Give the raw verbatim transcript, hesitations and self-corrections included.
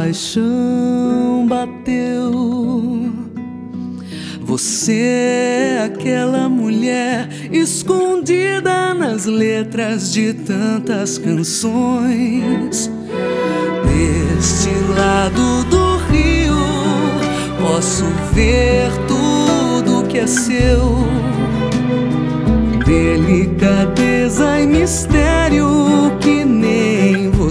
paixão bateu. Você é aquela mulher escondida nas letras de tantas canções. Deste lado do rio posso ver tudo que é seu. Delicadeza e mistério